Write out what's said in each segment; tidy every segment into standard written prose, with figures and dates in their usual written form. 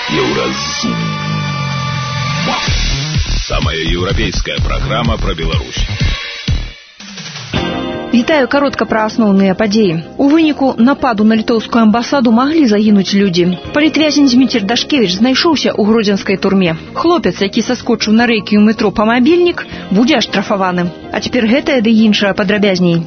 Еўразум. Самая еўрапейская праграма пра Беларусь. Вітаю, каротка пра асноўныя падзеі. У выніку нападу на літоўскую амбасаду маглі загінуць людзі. Палітвязень Зміцер Дашкевіч знайшоўся ў гродзенскай турме. Хлопец, які саскочыў на рэйкі ў метро па мабільнік, будзе аштрафаваны. А цяпер гэтае ды іншае падрабязней.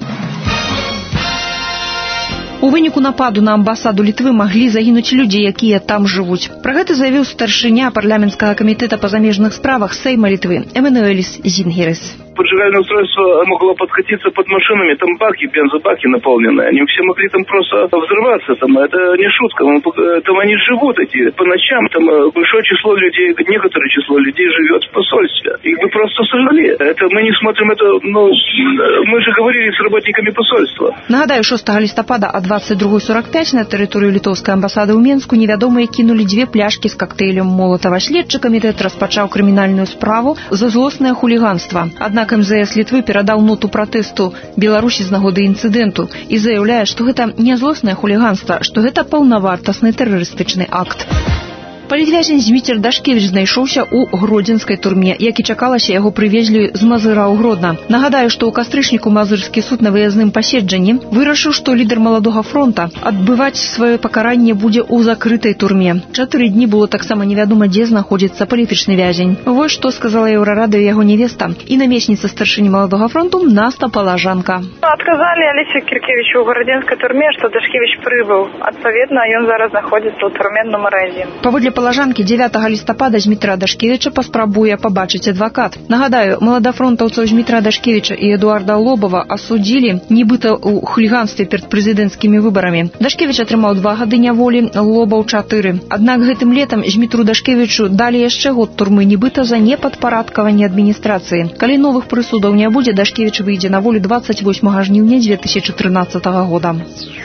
У выніку нападу на амбасаду Літвы маглі загінуць людзі, якія там жывуць. Пра гэта заявіў старшыня парламенцкага камітэта па замежных справах Сейма Литвы Эммануэлис Зингерис. Поджигательное устройство могло подкатиться под машинами, там баки, бензобаки наполненные. Они все могли там просто взрываться. Там, это не шутка. Там они живут эти по ночам. Там большое число людей, некоторое число людей живет в посольстве. Их бы просто сожгли. Это мы не смотрим это, мы же говорили с работниками посольства. Нагадаю, 6 листопада о 22:45 на тэрыторыю літоўскай амбасады ў Менску невядомыя кінулі 2 пляшкі з коктейлем Молотова. Следчы камітэт распачаў крымінальную справу за злоснае хуліганства. Аднак МЗС Літвы перадаў ноту пратэсту Беларусі з нагоды інцыдэнту і заяўляе, што гэта не злоснае хуліганства, што гэта паўнавартасны тэрарыстычны акт. Палітвязень Зміцер Дашкевіч знайшоўся ў гродзенскай турме, як і чакалася, яго прывезлі з Мазыра ў Гродна. Нагадаю, што ў кастрычніку Мазырскі суд на выязным паседжанні вырашыў, што лідар Маладога фронта адбываць сваё пакаранне будзе ў закрытай турме. 4 дні было таксама невядома, дзе знаходзіцца палітычны вязень. Вось што сказала Еўрарадыё яго невеста і намесніца старшыні Маладога фронту Наста Палажанка. Адказалі Алесе Кіркевічу ў гродзенскай турме, што Дашкевіч прыбыў. Адпаведна, ён зараз знаходзіцца ў турме нумар 1. Паводле Палажанкі 9 лістапада Змітра Дашкевіча паспрабуе пабачыць адвакат. Нагадаю, маладафронтаўцаў Змітра Дашкевіча і Эдуарда Лобова асудзілі нібыта ў хуліганстве перад прэзідэнцкімі выбарамі. Дашкевіч атрымаў 2 гады няволі, Лобаў 4. Аднак гэтым летам Змітру Дашкевічу далі яшчэ год турмы нібыта за непадпарадкаванне адміністрацыі. Калі новых прысудаў не будзе, Дашкевіч выйдзе на волю 28 жніўня 2013 года.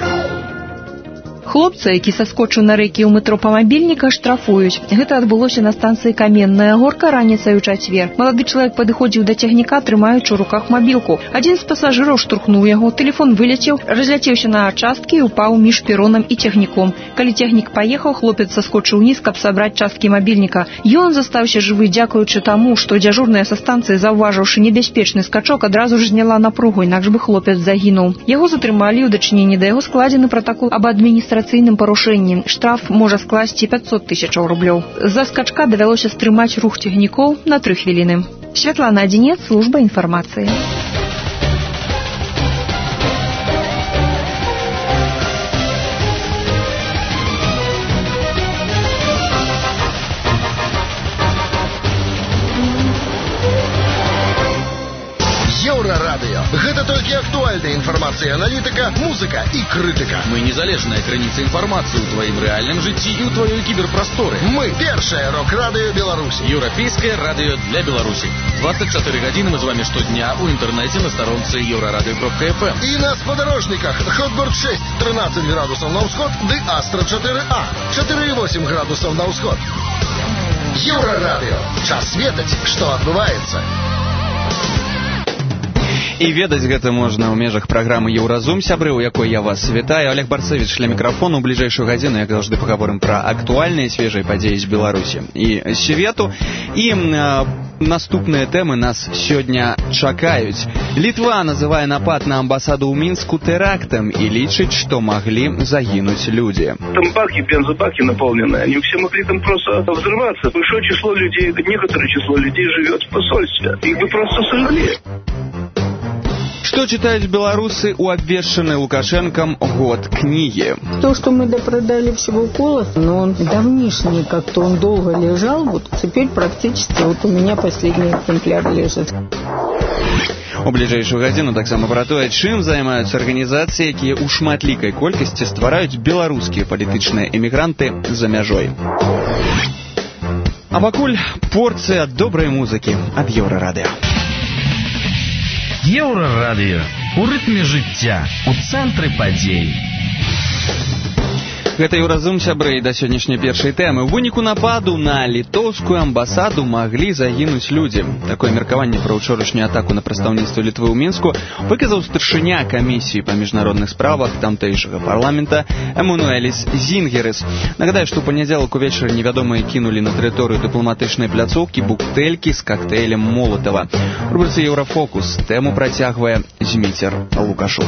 Хлопца, які саскочыў на рэйкі ў метро па мабільніка, штрафуюць. Гэта адбылося на станцыі Каменная Горка раніцай у чацвер. Малады чалавек падыходзіў да цягніка, трымаючы ў руках мабілку. Адзін з пасажыраў штурхнуў яго, тэлефон вылецеў, разляцеўся на часткі і упаў між перонам і цягніком. Калі цягнік паехаў, хлопец саскочыў уніз, каб сабраць часткі мабільніка. Ён застаўся жывы дзякуючы таму, што дзяжурная са станцыі, заўважыўшы небяспечны скачок, адразу ж зняла напругу, інакш бы хлопец загінуў. Яго затрымалі, у дачыненні да яго складзены пратакол аб адміністрацыйным парушэнні. Штраф можа скласці 500 000 рублёў. З-за скачка давялося стрымаць рух цягнікоў на 3 хвіліны. Святлана Адзінец, служба інфармацыі. Еўрарадыё. Гэта толькі актуальная інфармацыя, аналітыка, музыка і крытыка. Мы незалежная крыніца інфармацыі ў тваім рэальным жыцці і ў тваёй кіберпрасторы. Мы першае рок-радыё Беларусі. Еўрапейскае радыё для Беларусі. 24 гадзіны мы з вамі штодня ў інтэрнэце на старонцы еўрарадыё.фм. І на спадарожніках Хотборд 6 13 градусаў на ўсход ды Астра 4А 4,8 градусаў на ўсход. Еўрарадыё. Час ведаць, што адбываецца. І ведаць гэта можна ў межах праграмы «Еўразум», сябры, у якой я вас вітаю. Олег Барцевич ля мікрафону. У бліжэйшую гадзіну, як заўжды, пагаворым пра актуальныя свежыя падзеі з Беларусі і свету. І наступныя тэмы нас сёння чакаюць. Літва называе напад на амбасаду ў Мінску тэрактам і лічыць, што маглі загінуць людзі. Там баки, бензобаки наполненные. Они все могли там просто взрываться. Большое число людей, некоторое число людей живет в посольстве. Их бы просто сожгли. Что читают белорусы у обвешанной Лукашенком год книги? То, что мы допродали всего Колос, но он давнишний, как-то он долго лежал, вот теперь практически вот у меня последний экземпляр лежит. У бліжэйшую гадзіну таксама пра тое, чым займаюцца арганізацыі, якія ў шматлікай колькасці ствараюць беларускія палітычныя эмігранты за мяжой. А пакуль порцыя добрай музыкі ад Еўрарадыё. Еўрарадыё. У рытме жыцця, у цэнтры падзей. Гэта Еўразум, сябры, да сённяшняй першай тэмы. У выніку нападу на літоўскую амбасаду маглі загінуць людзі. Такое меркаванне пра ўчорашнюю атаку на прадстаўніцтва Літвы ў Мінску выказаў старшыня камісіі па міжнародных справах тамтэйшага парламента Эммануэліс Зінгерыс. Нагадаю, што ў панядзелак увечары невядомыя кінулі на тэрыторыю дыпламатычнай пляцоўкі бутэлькі з кактэйлем Молатава. У рубрыцы «Еўрафокус» тэму працягвае Зміцер Лукашук.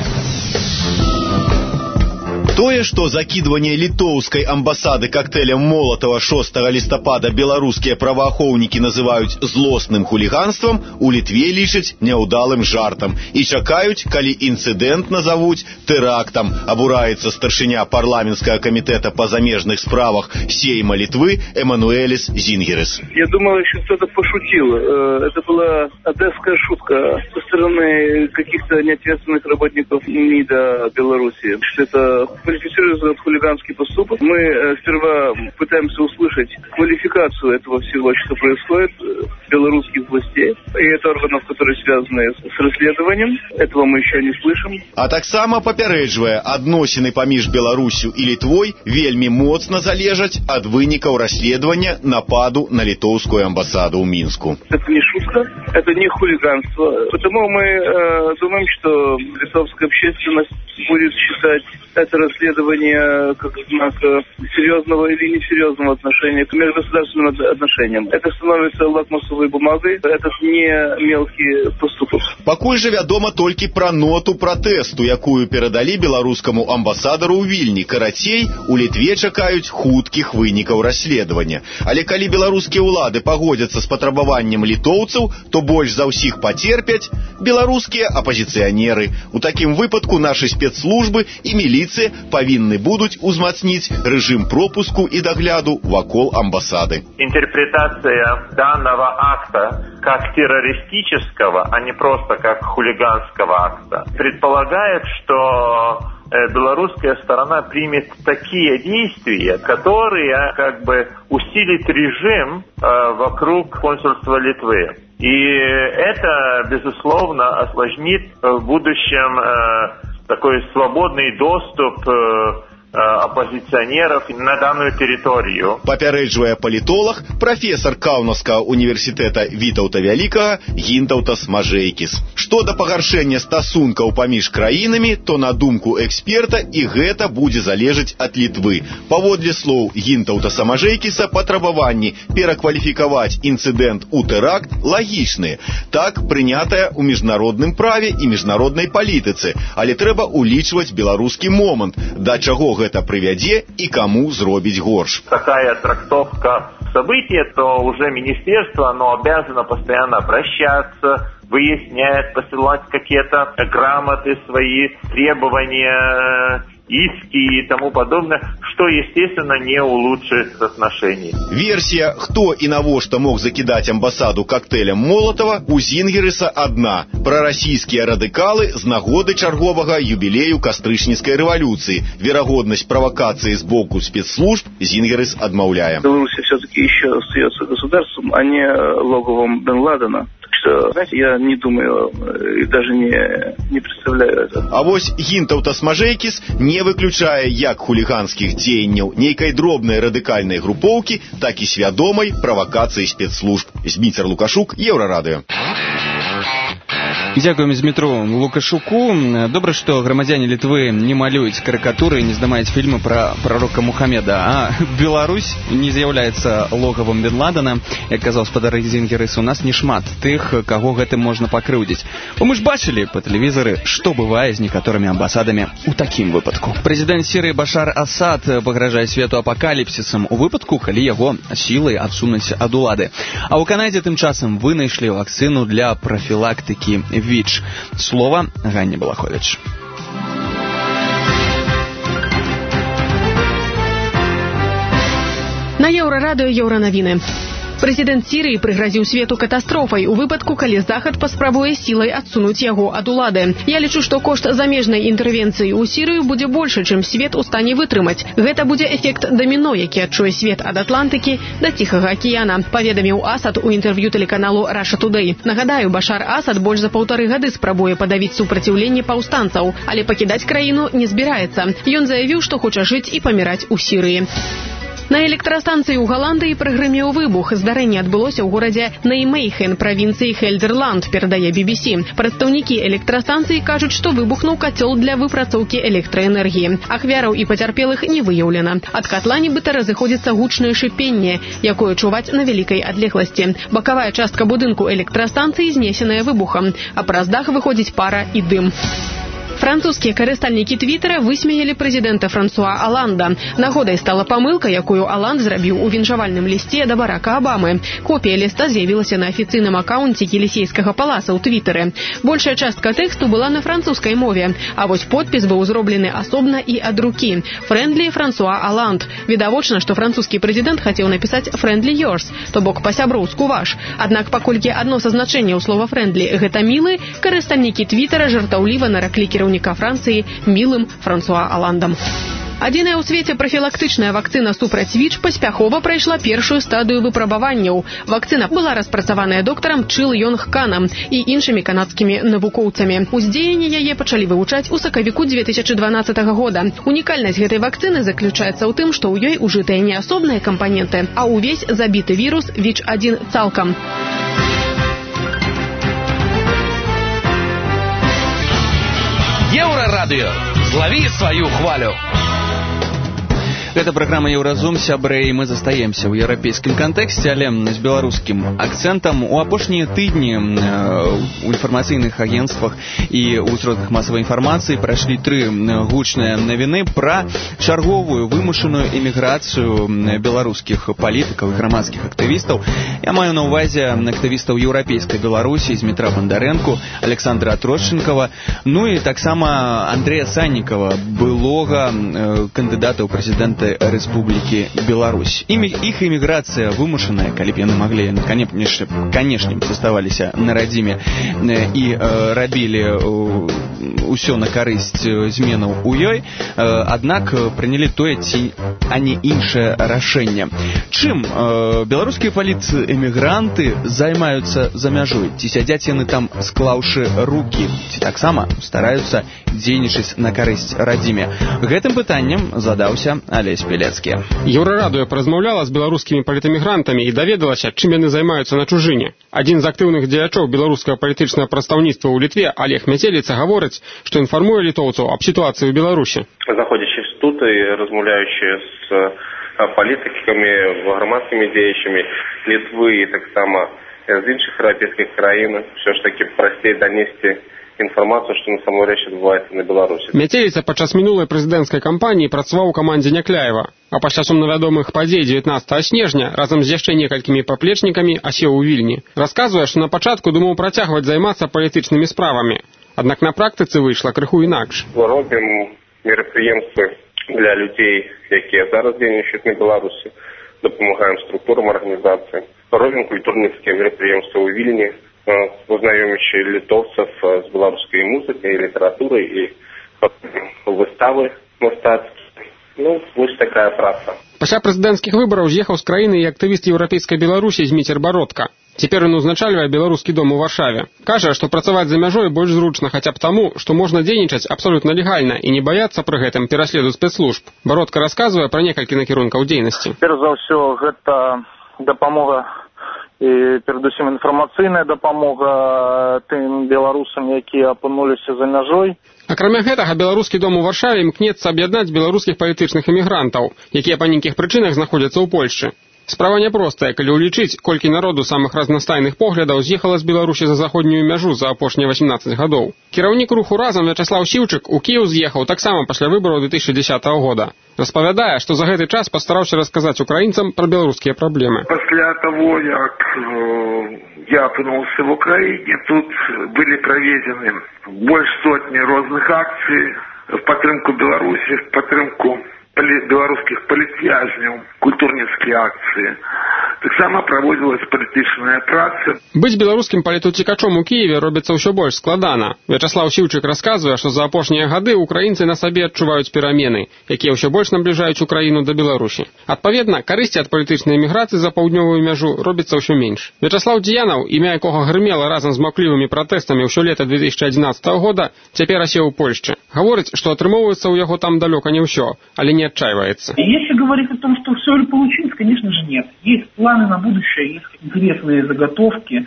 Тое, што закідванне літоўскай амбасады коктейлем Молатава 6 лістапада беларускія праваахоўнікі называюць злосным хуліганствам, у Літве лічаць няўдалым жартам і чакаюць, калі інцыдэнт назавуць тэрактам. Абураецца старшыня парламенцкага камітэта па замежных справах Сейма Литвы Эммануэліс Зінгерыс. Я думал, еще кто-то пошутил. Это была одесская шутка со стороны каких-то неответственных работников МИДа Беларуси, что это квалифицируется как хулиганский поступок. Мы сперва пытаемся услышать квалификацию этого всего, что происходит, белорусских властей и это органов, которые связаны с расследованием. Этого мы еще не слышим. А таксама папярэджвае, адносіны паміж Беларусю і Літвой вельмі моцна залежаць ад вынікаў расследавання нападу на літоўскую амбасаду ў Мінску. Это не шутка, это не хулиганство. Потому мы думаем, что литовская общественность будет считать это расследование как знак серьезного или несерьезного отношения к межгосударственным отношениям. Это становится лакмусовой бумагой, это не мелкий поступок. Пакуль жа вядома толькі пра ноту пратэсту, якую перадалі беларускаму амбасадару ў Вільні. Карацей, у Літве чакаюць хуткіх вынікаў расследавання. Але калі беларускія ўлады пагодзяцца з патрабаваннем літоўцаў, то больш за ўсіх пацерпяць беларускія апазіцыянеры. У такім выпадку нашы спецслужбы і міліцыя павінны будуць узмацніць рэжым пропуску і дагляду вакол амбасады. Интерпретация данного акта как террористического, а не просто как хулиганского акта, предполагает, что белорусская сторона примет такие действия, которые как бы усилит режим вокруг консульства Литвы. И это, безусловно, осложнит в будущем такой свободный доступ оппозиционеров на данную территорию. Папярэджвае палітолог, прафесор Каўнаўскага універсітэта Вітаўта Вялікага Гінтаўтас Мажэйкіс. Што да пагаршэння стасункаў паміж краінамі, то на думку эксперта і гэта будзе залежаць ад Літвы. Паводле слоў Гінтаўтаса Мажэйкіса, патрабаванні перакваліфікаваць інцыдэнт у тэракт лагічныя. Так прынятая ў міжнародным праве і міжнароднай палітыцы, але трэба улічваць беларускі момант, да чаго это приведет и кому зробить горш. Такая трактовка события, то уже министерство, оно обязано постоянно обращаться, выяснять, посылать какие-то грамоты, свои требования, иски и тому подобное, что, естественно, не улучшит отношения. Версия, кто и навошта мог закидать амбасаду коктейлем Молотова, у Зінгерыса одна. Прарасійскія радыкалы з нагоды чарговага юбілею кастрычніцкай рэвалюцыі. Верагоднасць правокации с боку спецслужб Зінгерыс адмаўляе. Беларусь все-таки еще остается государством, а не логовом Бен Ладена. Знаете, я не думаю и даже не представляю это. А вось Гінтаўтас Мажэйкіс не выключае як хуліганскіх дзеянняў нейкай дробнай радыкальнай групоўкі, так і свядомай правакацыі спецслужб. Зміцер Лукашук, Еўрарадыё. Дзякуем Змітру Лукашуку. Добра, што грамадзяне Літвы не малююць карыкатуры і не здымаюць фільмы пра прарока Мухаммеда, а Беларусь не з'яўляецца логавам Бен Ладена. Як казаў спадар Зінгерыс, у нас не шмат тых, каго гэтым можна пакрыўдзіць. Бо мы ж бачылі па тэлевізары, што бывае з некаторымі амбасадамі у такім выпадку. Прэзідэнт Сірыі Башар Асад пагражае свету апакаліпсісам у выпадку, калі яго сілай адсунуць ад улады. А ў Канадзе тым часам вынайшлі вакцыну для профілактыкі ВІЧ. Слово Ганне Балахович. На Еўрарадыё Еўранавіны. Прэзідэнт Сірыі прыгразіў свету катастрофай у выпадку, калі Захад паспрабуе сілай адсунуць яго ад улады. Я лічу, што кошт замежнай інтэрвенцыі ў Сірыю будзе большы, чым свет у стане вытрымаць. Гэта будзе эфект даміно, які адчуе свет ад Атлантыкі да Ціхага акіяна, паведаміў Асад у інтэрв'ю тэлеканалу Russia Today. Нагадаю, Башар Асад больш за 1,5 гады спрабуе падавіць супраціўленне паўстанцаў, але пакідаць краіну не збіраецца. Ён заявіў, што хоча жыць і паміраць у Сірыі. На электрастанцыі ў Галандыі прагрымеў выбух. Здарэнне адбылося ў горадзе Неймейхен, правінцыі Хельдерланд, перадае BBC. Прадстаўнікі электрастанцыі кажуць, што выбухнуў кацёл для выпрацоўкі электраэнергіі. Ахвяраў і пацярпелых не выяўлена. Ад катла нібыта разыходзіцца гучнае шыпенне, якое чуваць на вялікай адлегласці. Бакавая частка будынку электрастанцыі знесеная выбухам, а праз дах выходзіць пара і дым. Французскія карыстальнікі Твиттера высмеялі прэзідэнта Франсуа Аланда. Нагодай стала памылка, якую Аланд зрабіў у віншавальным лісце да Барака Абамы. Копія ліста з'явілася на афіцыйным акаунце Елісейскага палаца ў Твиттере. Большая частка тэксту была на французскай мове, а вось подпіс быў зроблены асобна і ад рукі. Фрэндли Франсуа Аланд. Відавочна, што французскі прэзідэнт хацеў напісаць «friendly yours», то бок па-сяброўску ваш. Аднак, паколькі адно са значэнняў слова «friendly» гэта «мілы», карыстальнікі Твиттера жартаўліва нараклі кіраўніка Францыі мілым Франсуа Аландам. Адзіная ў свеце прафілактычная вакцына супраць ВІЧ паспяхова прайшла першую стадыю выпрабаванняў. Вакцына была распрацаваная доктарам Чыл Йонг Канам і іншымі канадскімі навукоўцамі. Уздзеянне яе пачалі вывучаць у сакавіку 2012 года. Унікальнасць гэтай вакцыны заключаецца ў тым, што ў ёй ужытыя не асобныя кампаненты, а ўвесь забіты вірус ВІЧ-1 цалкам. Еўрарадыё. Злаві сваю хвалю. Гэта праграма «Еўразум», сябры, і мы застаемся ў еўрапейскім кантэксце, але з беларускім акцэнтам. У апошнія тыдні у інфармацыйных агенцтвах і ў сродках масавай інфармацыі прайшлі 3 гучныя навіны пра чарговую вымушаную эміграцыю беларускіх палітыкаў і грамадскіх актывістаў. Я маю на ўвазе актывістаў еўрапейскай Беларусі Змітра Бандарэнку, Александра Трощенкова, ну і таксама Андрэя Саннікава, былога кандыдата ў прэзідэнты Рэспублікі Беларусь. Іх эміграцыя вымушаная, калі б яны маглі, канешне, заставаліся на радзіме і рабілі ўсё на карысць зменаў у ёй, аднак прынялі тое ці а не іншае рашэнне. Чым беларускія палітэмігранты займаюцца за мяжой? Ці сядзяць яны там, склаўшы рукі, ці таксама стараюцца дзейнічаць на карысць радзіме? Гэтым пытаннем задаўся Алесь Пелецкі. Еўрарадыё паразмаўляла з беларускімі палітэмігрантамі і даведалася, чым яны займаюцца на чужыне. Адзін з актыўных дзеячоў беларускага палітычнага прадстаўніцтва ў Літве, Олег Мяцеліца, гаворыць, што інфармуе літоўцаў аб сітуацыі ў Беларусі. Заходячи тут і размаўляючи з палітыкамі, грамадскімі дзеячамі Літвы і таксама з іншых еўрапейскіх краін, все ж таки прасцей данесці інфармацыю, што насамрэч адбываецца на Беларусі. Мяцеліца падчас мінулай прэзідэнцкай кампаніі працаваў у камандзе Някляева, а пасля сумнавядомых падзей 19 снежня разам з яшчэ некалькімі паплечнікамі асеў у Вільні. Расказвае, што на пачатку думаў працягваць займацца палітычнымі справамі. Аднак на практыцы выйшла крыху інакш. Робім мерапрыемствы для людзей, якія зараз дзейнічаюць на Беларусі, дапамагаем структурам арганізацыі, робім культурніцкія мерапрыемствы ў Вільні, узнаёмячы літоўцаў з беларускай музыкай, літаратурай і выставы мастацкія. Ну, вось такая праца. Пасля прэзідэнцкіх выбараў з'ехаў з краіны і актывіст еўрапейскай Беларусі Зміцер Бародка. Цяпер ён узначальвае беларускі дом у Варшаве. Кажа, што працаваць за мяжой больш зручна хаця б таму, што можна дзейнічаць абсалютна легальна і не баяцца пры гэтым пераследу спецслужб. Бародка расказвае пра некалькі накірункаў дзейнасці. Перш за ўсё, гэта дапамога і перадусім інфармацыйная дапамога тым беларусам, якія апынуліся за мяжой. Акрамя гэтага, беларускі дом у Варшаве імкнецца аб'яднаць беларускіх палітычных эмігрантаў, якія па нейкіх прычынах знаходзяцца ў Польшчы. Справа няпростая, калі ўлічыць, колькі народу самых разнастайных поглядаў з'ехала з Беларусі за заходнюю мяжу за апошнія 18 гадоў. Кіраўнік руху «Разам» Вячаслав Сіўчык у Кіеў з'ехаў таксама пасля выбараў 2010 года. Распавядае, што за гэты час пастараўся расказаць украінцам пра беларускія праблемы. Пасля таго, як я апынуўся в Украине, тут былі праведзены больш сотні розных акцый в падтрымку Беларусі, в падтрымку беларускіх палітвязняў, культурніцкія акцыі. Таксама праводзілась палітычная праца. Быць беларускім палітуцікачом у Киеве робіцца ўсё больш складана. Вячаслав Сіўчык расказвае, што за апошнія гады украінцы на сабе адчуваюць перамены, якія ўсё больш набліжаюць Украіну да Беларусі. Адпаведна, карысці ад палітычнай эміграцыі за паўднёвую мяжу робіцца ўсё менш. Вячаслав Дзіянаў, імя якога грымела разам з маўклівымі пратэстамі ўсё лета 2011 года, цяпер асеў у Польшчы. Гаворыць, што атрымоўваецца ў яго там далёка не ўсё, але не отчаивается. Если говорить о том, что все ли получилось, конечно же нет. Есть планы на будущее, есть интересные заготовки,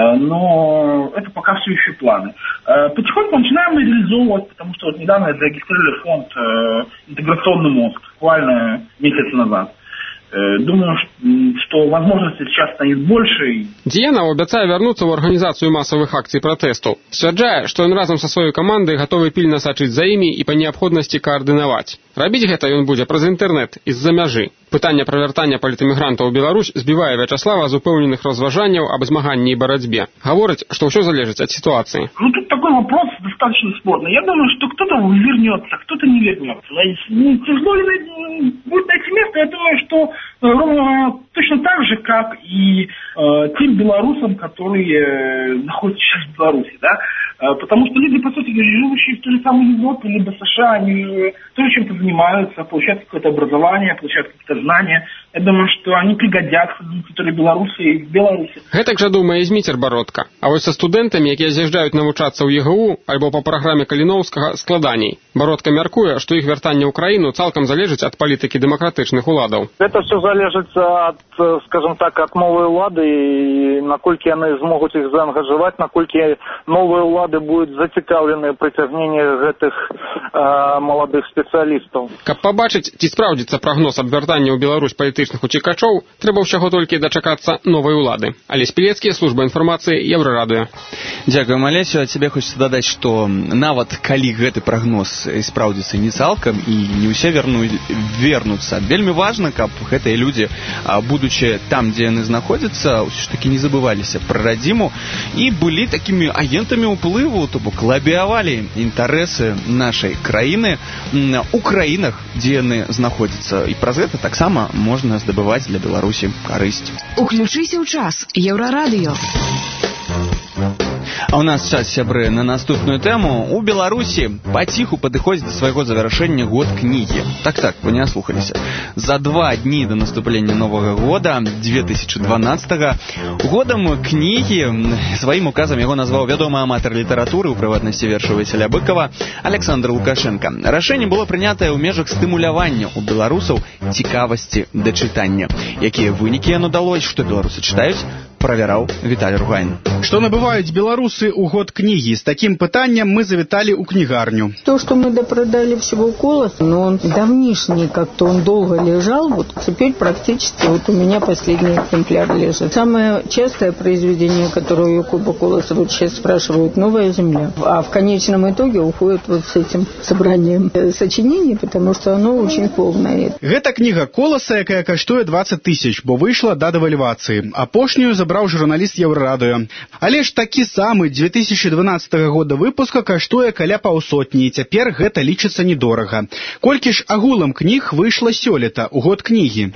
но это пока все еще планы. Потихоньку начинаем реализовывать, потому что вот недавно зарегистрировали фонд «Интеграционный мост», буквально месяц назад. Думаю, что возможностей сейчас станет больше. Дзіянаў абяцае вярнуцца ў арганізацыю масавых акцый пратэсту. Сцвярджае, што ён разам са сваёй камандай гатовы пільна сачыць за імі і па неабходнасці каардынаваць. Рабіць гэта ён будзе праз інтэрнэт і з-за мяжы. Пытанне пра вяртання палітэмігрантаў у Беларусь збівае Вячаслава з упэўненых разважанняў аб змаганні і барацьбе. Гаворыць, што ўсё залежыць ад ситуации. Ну, тут такой вопрос достаточно спорный. Я думаю, что кто-то вернется, кто-то не вернется. Тяжело ли будет найти место? Я думаю, что точно так же, как и тем белорусам, которые находятся сейчас в Беларуси, да? Потому что люди, по сути, живущие в той же самой Европе, либо США, они тоже чем-то занимаются, получают какое-то образование, получают какие-то знания. Я думаю, что они пригодятся для которые Беларуси и в Беларуси. Гэтак жа думае Зміцер Бародка. А вось са студэнтамі, якія з'язджаюць навучацца ў ЕГУ альбо па праграме Каліноўскага, складаней. Бародка мяркуе, што іх вяртанне ў краіну цалкам залежыць ад палітыкі дэмакратычных уладаў. Это все залежыць ад, скажем так, ад новой улады і наколькі яны змогуць іх заангажаваць, наколькі новыя улады будуць зацікаўлены ў прыцягненні гэтых маладых спецыялістаў. Каб пабачыць, ці спраўдзіцца прагноз аб вяртанні ў Беларусь палітычных уцікачоў, трэба ўсяго толькі дачакацца новай улады. Алесь Пілецкі, служба інфармацыі, Еўрарадыё. Дзякуем, Алесю. А тебе хочется дадаць, што нават калі гэты прагноз спраўдзіцца не цалкам і не ўсе вернуцца, вельмі важна, каб гэтыя людзі, будучы там, дзе яны знаходзяцца, ўсё ж такі не забываліся пра радзіму і былі такімі агентамі ўплыву, то бок лабіявалі інтарэсы нашай краіны у краінах, дзе яны знаходзяцца. І праз гэта таксама можна здабываць для Беларусі карысць. Уключыся ў час. Еўрарадыё. А у нас час, сябры, на наступную тэму. У Беларусі паціху падыходзіць да свайго завяршэння год кнігі. Так, вы не аслухаліся. За 2 дні да наступлення новага года, 2012-го, годам кнігі, сваім указам яго назваў вядомы аматар літаратуры, у прыватнасці верша Васіля Быкова, Александр Лукашенко. Рашэнне было прынятае ў межах стымулявання у беларусаў цікавасці да чытання. Якія вынікі яно дало, што беларусы чытаюць, правяраў Віталій Ругайн. Што набываюць беларусы ў год кнігі? С таким пытаннем мы завіталі ў кнігарню. То, что мы допродали всего «Колоса», но он давнишний, как-то он долго лежал, вот теперь практически вот у меня последний экземпляр лежит. Самое частое произведение, которое у Якуба Колоса вот сейчас спрашивают, «Новая земля». А в конечном итоге уходит вот с этим собранием сочинений, потому что оно очень полное. Гэта кніга Колоса, якая каштуе 20 тысяч, бо выйшла да дэвальвацыі. Апошнюю забраў журналіст Еўрарадыё. Але ж такі самы 2012 года выпуска каштуе каля паўсотні, і цяпер гэта лічыцца недорага. Колькі ж агулам кніг выйшла сёлета ў год кнігі?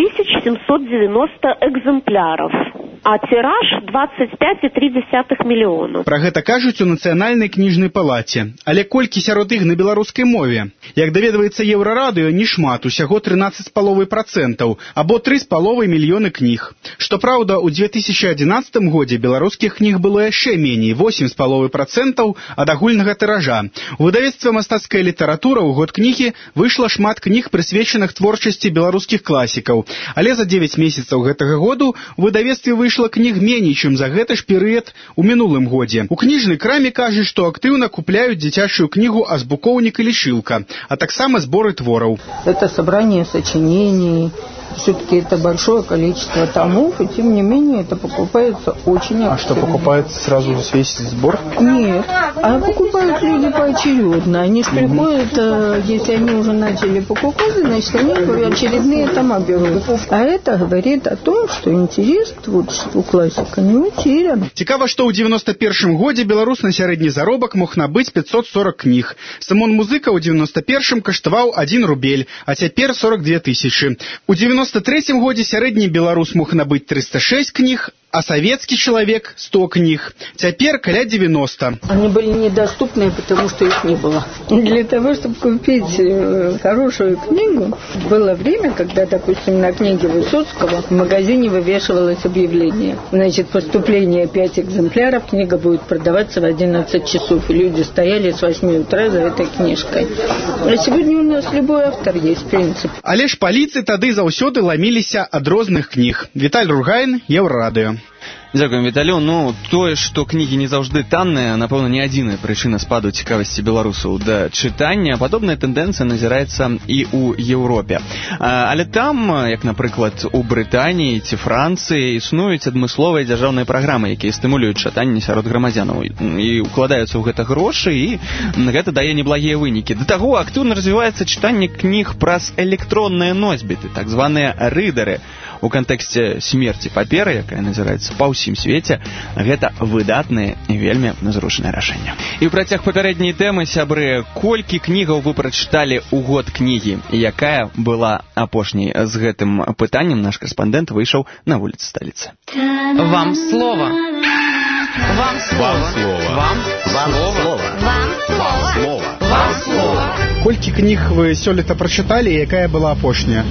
7790 экземпляров. А тираж 25,3 мільёна. Пра гэта кажуць у Нацыянальнай кніжнай палаце. Але колькі сярод іх на беларускай мове? Як даведваецца Еўрарадыё, не шмат, усяго 13,5%, або 3,5 мільёны кніг. Што праўда, у 2011 годзе беларускіх кніг было яшчэ меней, 8,5% ад агульнага тыража. У выдавецтве «Мастацкая літаратура» ў год кнігі выйшла шмат кніг, прысвечаных творчасці беларускіх класікаў. Але за 9 месяцаў гэтага году у выдавецтве выйшла кніг меней, чым за гэты ж перыяд у мінулым годзе. У кніжнай краме кажуць, што актыўна купляюць дзіцячую кнігу «Азбукоўнік і лішылка», а таксама зборы твораў. Это собрание сочинений. Все-таки это большое количество томов, и тем не менее это покупается очень активно. А что, покупается сразу весь сбор? Нет, а покупают люди поочередно. Они же приходят, если они уже начали покупать, значит они очередные тома берут. А это говорит о том, что интерес к творчеству классика не утерян. Цікава, што ў 91-м годзе беларус на сярэдні заробак мог набыць 540 кніг. Сымон Музыка ў 91-м каштаваў 1 рубель, а цяпер 42 тысячы. У 93 годзе сярэдні беларус мог набыць 306 кніг, а советский человек 100 книг. Теперь каля 90. Они были недоступны, потому что их не было. Для того, чтобы купить хорошую книгу, было время, когда, допустим, на книге Высоцкого в магазине вывешивалось объявление. Значит, поступление 5 экземпляров, книга будет продаваться в 11 часов. И люди стояли с 8 утра за этой книжкой. А сегодня у нас любой автор есть, в принципе. Але ж паліцы тады заўсёды ламіліся ад розных кніг. Віталь Ругайн, Еўрарадыё. Дзякуем, Віталю. Ну, тое, што кнігі не заўжды танныя, напэўна, не адзіная прычына спаду цікавасці беларусаў да чытання. Падобная тэндэнцыя назіраецца і ў Еўропе. Але там, як, напрыклад, у Брытаніі ці Францыі, існуюць адмысловыя дзяржаўныя праграмы, якія стымулююць чытанне сярод грамадзянаў. І укладаюцца ў гэта грошы, і гэта дае неблагія вынікі. Да таго, актыўна развіваецца чытанне кніг праз электронныя носьбіты, так званыя рыдары. У кантэксце смерці паперы, якая назіраецца па ўсім свеце, гэта выдатнае і вельмі зручнае рашэнне. І ў працяг папярэдняй тэмы, сябры, колькі кнігаў вы прачыталі ў год кнігі? Якая была апошняй? З гэтым пытаннем наш корэспандэнт выйшаў на вуліцы сталіцы. Вам слово. Вам слово. Вам слово. Вам слово. Вам слово. Вам слово. Колькі кніг вы сёлета прачыталі, якая была апошняя?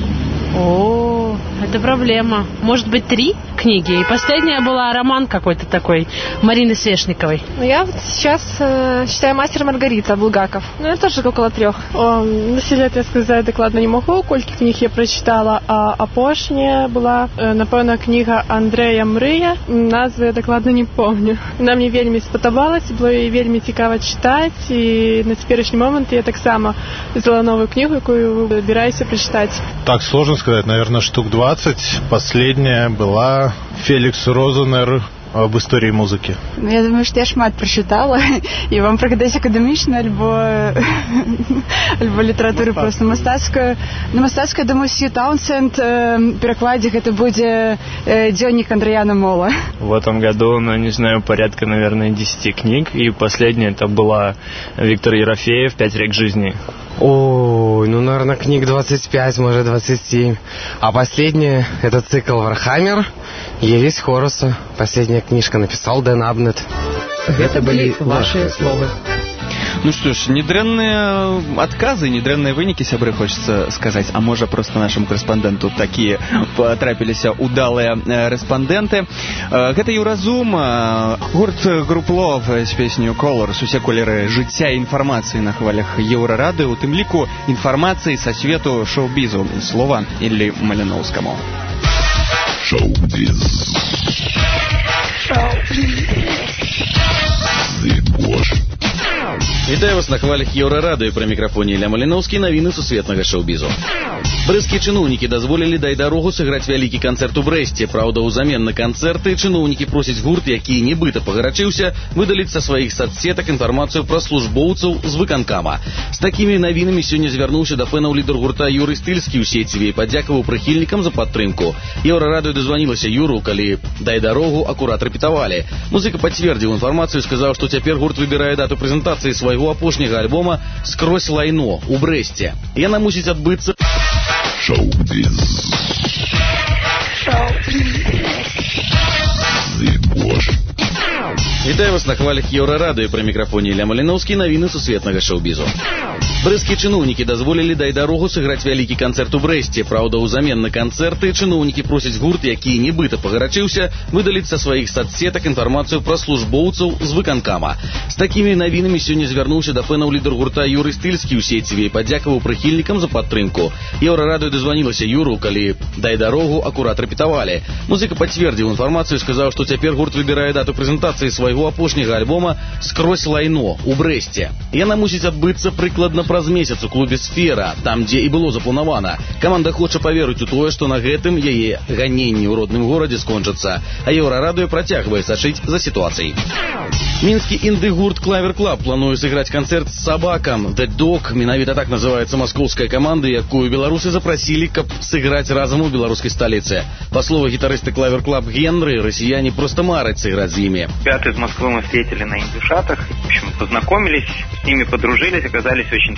О, это проблема. Может быть, 3 книги. И последняя была роман какой-то такой Марины Свешниковой. Ну, я вот сейчас читаю «Мастер Маргарита» Булгаков. Ну, это тоже около 3. Населет я сказать докладно не могу, колькі книг я прочитала, а апошняя была, напевно, книга Андрея Мрыя. Назву я докладно не помню. Она мне вельми сподобалась, было її вельми цікаво читать, и на теперешний момент я так само взяла новую книгу, якую выбираюсь прочитать. Так, сложно сказать, наверное, штук 20. Последняя была Феликс Розенер об истории музыки. Я думаю, што я шмат прачытала, і вам прыгадаць акадэмічную альбо літаратуру просто мастацкую. На мастацкую, думаю, Сью Таунсенд перакладзе гэта будзе дзённік Андреяна Мола. В этом году, не знаю, порядка, наверное, 10 книг, и последняя это была Виктор Ерофеев «5 рек жизни». Ой, наверное, книг 25, может, 27. А последняя — это цикл «Вархаммер», «Ересь Хоруса». Последняя книжка написал Дэн Абнет. Это были ваши слова. Ну что ж, недрэнныя адказы, недрэнныя вынікі, сябры, хочется сказаць. А можа, просто нашаму корэспандэнту такія потрапіліся удалыя рэспандэнты. Гэта Еўразум, гурт Груп-Лов з песню «Colors». Усе колеры жыцця і інфармацыі на хвалях Еўрарадыё, у тым ліку інфармацыі са свету шоу-бізу. Слова Іллі Маліноўскаму. Шоу-біз. Вітаю вас на хвалях Еўрарадыё, пры мікрафоне Ілля Маліноўскі, навіны сусветнага шоу-бізу. Брэсцкія чыноўнікі дазволілі дай дарогу сыграць вялікі канцэрт у Брэсце. Праўда, узамен на канцэрты чыноўнікі просяць гурт, які нібыта пагарачыўся, выдаліць са сваіх соцсетак інфармацыю пра службоўцаў з выканкама. З такімі навінамі сёння звярнуўся да фэнаў лідар гурта Юрый Стыльскі ў сеціве і падзякаваў прыхільнікам за падтрымку. Еўрарадыё дазванілася Юру, калі дай дарогу акурат рэпетавалі. Музыка пацвердзіў інфармацыю, сказаў, што цяпер гурт выбірае дату прэзентацыі свайго апошняга альбома «Скрозь лайно» у Брэсце. Яна мусіць адбыцца Шоу-біз. Вітаю вас на хвалях Еўрарадыё, пры мікрафоне Ілля Маліноўскі, навіны сусветнага шоу-бізу. Брэсцкія чыноўнікі дазволілі дай дарогу сыграць вялікі канцэрт у Брэсце. Праўда, узамен на канцэрты чыноўнікі просяць гурт, які нібыта пагарачыўся, выдаліць са сваіх соцсетак інфармацыю пра службоўцаў з выканкама. З такімі навінамі сёння звярнуўся да фэнаў лідар гурта Юрый Стыльскі ў сеціве і падзякаваў прыхільнікам за падтрымку. Еўрарадыё дазванілася Юру, калі дай дарогу акурат рэпетавалі. Музыка пацвердзіў інфармацыю, сказаў, што цяпер гурт выбірае дату прэзентацыі свайго апошняга альбома «Скрозь лайно» у Брэсце. Яна мусіць адбыцца прыкладна праз месяц у клубе «Сфера», там, дзе і было запланавана. Каманда хоча паверыць у тое, што на гэтым яе ганенні ў родным горадзе скончацца. А Еўрарадыё працягвае сачыць за сітуацыяй. Мінскі інды-гурт «Клавер Клаб» плануе сыграць канцэрт з сабакам «The Dog». Менавіта так называецца маскоўская каманда, якую беларусы запрасілі, каб сыграць разам у беларускай сталіцы. Па словах гітарыста «Клавер Клаб» Генры, расіяне проста мараць сыграць з імі. Ребята из Москвы мы встретили на индюшатах, в общем, познакомились, с ними подружились, оказались очень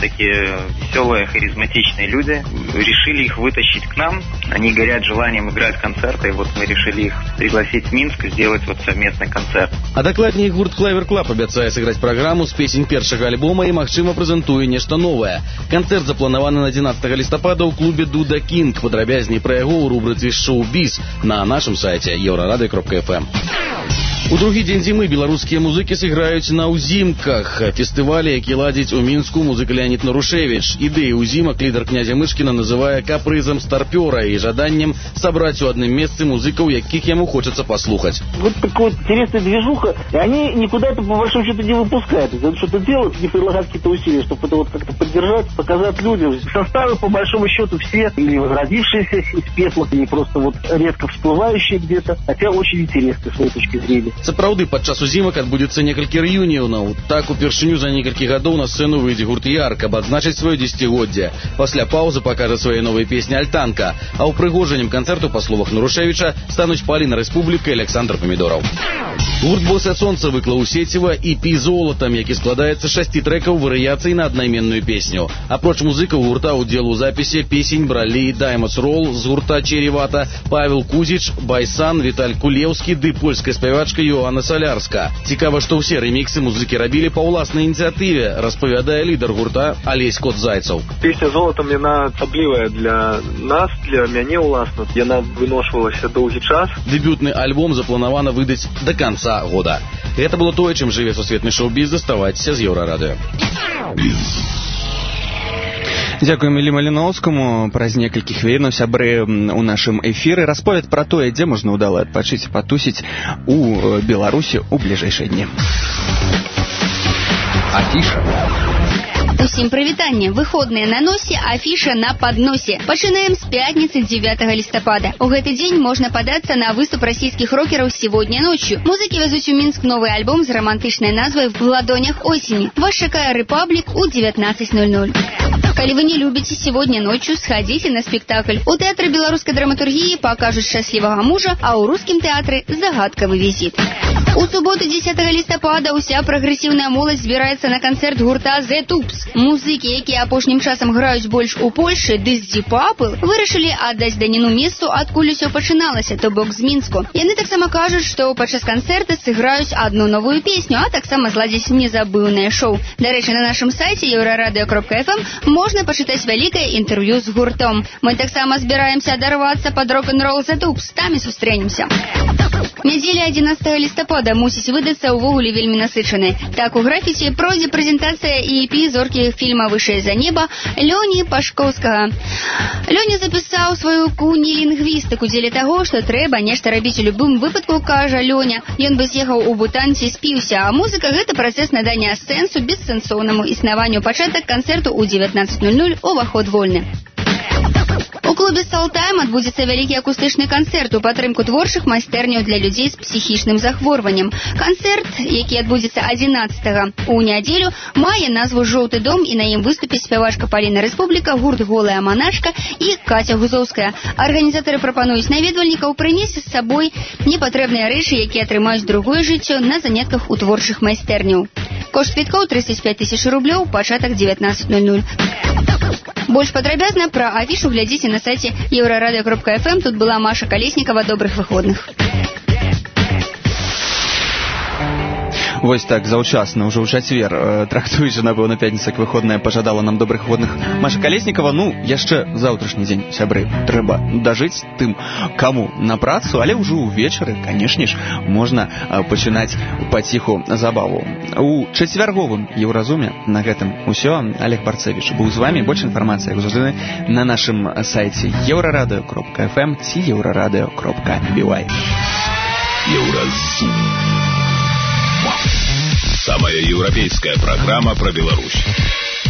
такие веселые, харизматичные люди. Решили их вытащить к нам. Они горят желанием играть концерты, и вот мы решили их пригласить в Минск и сделать вот совместный концерт. А дакладней гурт Clever Club абяцае сыграць праграму з песень першага альбома і, магчыма, прэзентуе нешта новае. Канцэрт запланаваны на 11 лістапада ў клубе Дуда Кинг. Падрабязней пра яго ў рубрыцы «Шоу-біз» на нашым сайце euraradio.fm. У другі дзень зімы беларускія музыкі сыграюць на ўзімках. Фестывалі, які ладзіць у Мінску музыка Леонид Нарушевич. Ідэю ўзімак лідар князя Мышкіна называе капрызам старпёра і жаданнем сабраць у адным месцы музыкаў, якіх яму хочацца паслухаць. Вот такая вот интересная движуха, и они никуда это по большому счету не выпускают. Если что-то делать, не прилагать какие-то усилия, чтобы это вот как-то поддержать, показать людям. Составы по большому счету все или возродившиеся из пепла, или просто вот редко всплывающие где-то, хотя очень интересные с своей точки зрения. Сапраўды, падчас узімак адбудзецца некалькі рэюніёнаў. Так, упершыню за некалькі гадоў на сцэну выйдзе гурт «Яр», каб адзначыць сваё 10-годдзе. Пасля паўзы пакажа свае новыя песні «Альтанка». А ўпрыгожаннем канцэрту, па словах Нарушевича, стануць Паліна Рэспубліка і Александр Памідораў. Гурт «Босае сонца» выклаў у сеціва EP «Золотам», які складаецца з 6 трэкаў варыяцый на аднайменную песню. Апроч музыкаў гурта ўдзел у запісе песень бралі Даймас Ролл з гурта «Черевата», Павел Кузіч, Байсан, Віталь Кулеўскі ды польская спявачка Йоанна Солярска. Цікава, што ўсе реміксы музыкі рабілі па ўласнай ініцыятыве, распавядае лідар гурта Алесь Кот-Зайцаў. Песня «Золотам» яна асаблівая для нас, для мяне ўласна. Яна выношвалася доўгі час. Дэбютны альбом запланавана выдаць да канца года. Гэта было тое, чым жыве сусветны шоу-біз. Заставайцеся з Еўрарадыё. Дзякуем Іллі Маліноўскаму. Праз некалькі хвілінаў сябры ў нашым эфіры расповед пра тое, дзе можна ўдала адпачыць і патусіць у Беларусі ў бліжэйшыя дні. Афіша. Усім прывітанне. Выходныя на носе, афіша на падносе. Пачынаем з пятніцы 9 лістапада. У гэты дзень можна падацца на выступ расійскіх рокераў «Сегодня ночью». Музыкі везуць у Мінск новы альбом з рамантычнай назвай «В ладонях осені». Вас чакае «Рэпаблік» у 19:00. Калі вы не любіце «Сегодня ночью», сходите на спектакль. У тэатры беларускай драматургіі пакажуць «Шчаслівага мужа», а ў рускім тэатры «Загадкавы візіт». У суботу 10 лістапада ўся прагрэсіўная моладзь збіраецца на канцэрт гурта The Tubes. Музыкі, якія апошнім часам граюць больш у Польшы, ды з Дзіпапл, вырашылі аддаць даніну месцу, адкуль усё пачыналася, то бок з Мінску. Яны таксама кажуць, што падчас канцэрта сыграюць адну новую песню, а таксама зладзяць незабыўнае шоу. Дарэчы, на нашым сайце euraradio.fm можна пачытаць вялікае інтэрв'ю з гуртом. Мы таксама збіраемся адарвацца пад рок-н-рол The Tubes. Там і сустрэнемся. Нядзеля 11 лістапада мусіць выдацца ўвогуле вельмі насычанай. Так, у графіці пройдзе прэзентацыя і EP зоркі фільма «Вышэй за неба» Лёні Пашкоўскага. Лёня запісаў сваю кунілінгвістыку дзеля таго, што трэба нешта рабіць у любым выпадку, кажа Лёня. Ён бы з'ехаў у Бутан ці спіўся, а музыка – гэта працэс надання сэнсу бессэнсоўнаму існаванню. Пачатак канцэрту ў 19:00, уваход вольны. У клубе «Салтайм» адбудзецца вялікі акустычны канцэрт у падтрымку творчых майстэрняў для людзей з псіхічным захворваннем. Канцэрт, які адбудзецца 11 у нядзелю, мае назву «Жоўты дом» і на ім выступіць спявачка Паліна Рэспубліка, гурт «Голая маначка» і Каця Гузоўская. Арганізатары прапануюць наведвальнікаў прынесці з сабой непатрэбныя рэчы, якія атрымаюць другое жыццё на занятках у творчых майстэрняў. Кошт квіткоў 35 000 рублёў, пачатак 19:00. Больш падрабязна пра афішу глядзіце на сайце euraradio.fm. Тут была Маша Калеснікава. Добрых выходных. Вось так, заўчасна, ўжо ў чацвер, трактуючы, напэўна, пятніца як выходная, пажадала нам добрых выходных Маша Калеснікава. Ну, яшчэ заўтрашні дзень, сябры, трэба дажыць тым, каму на працу, але ўжо ўвечары, канешне ж, можна пачынаць паціху забаву. У чацвярговым Еўразуме на гэтым усё. Олег Барцевіч быў з вамі. Больш інфармацыі, як заўжды, на нашым сайце euraradio.fm ці euradio.by. Еўразум. Самая европейская программа про Беларусь.